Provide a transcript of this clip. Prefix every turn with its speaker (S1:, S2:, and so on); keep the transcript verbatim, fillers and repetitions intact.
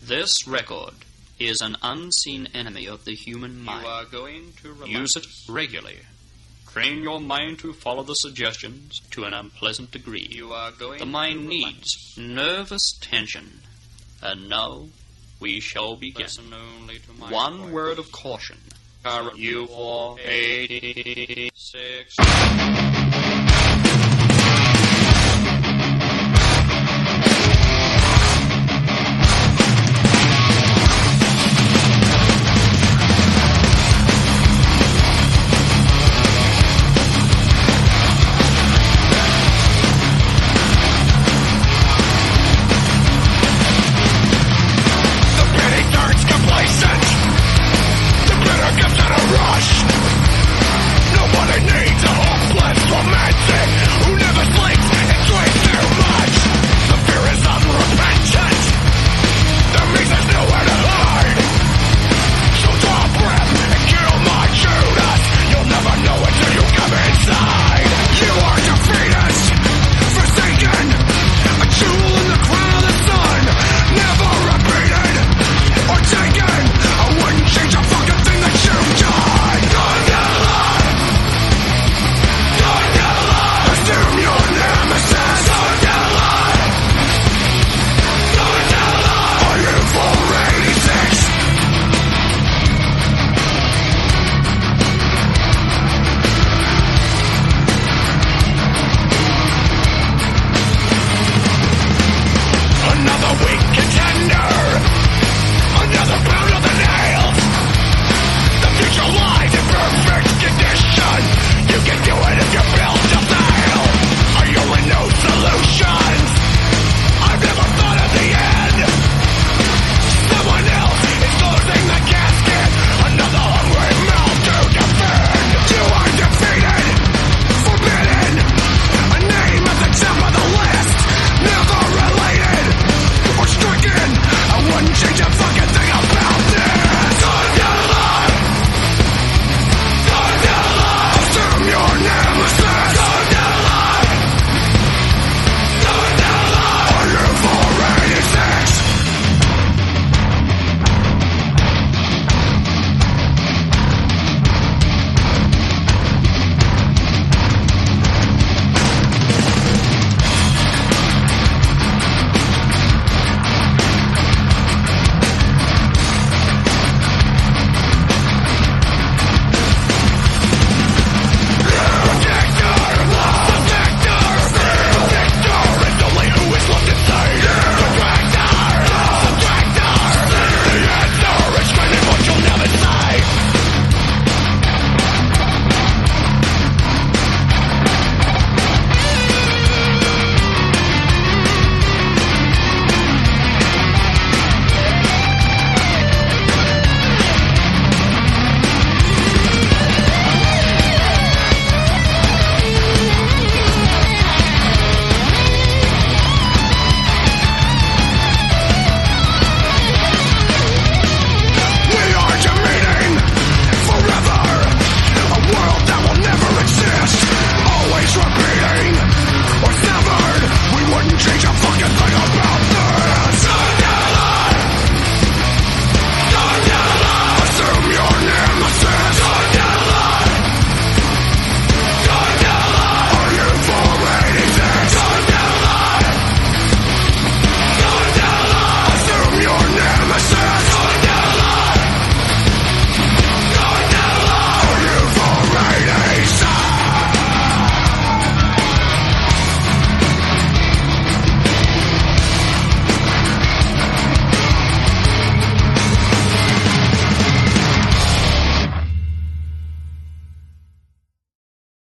S1: This record is an unseen enemy of the human mind.
S2: You are going to relax.
S1: Use it regularly. Train your mind to follow the suggestions to an unpleasant degree.
S2: You are going
S1: the mind
S2: to
S1: needs nervous tension. And now we shall begin.
S2: Listen only to my
S1: One
S2: voice.
S1: word of caution. You for eighty-six.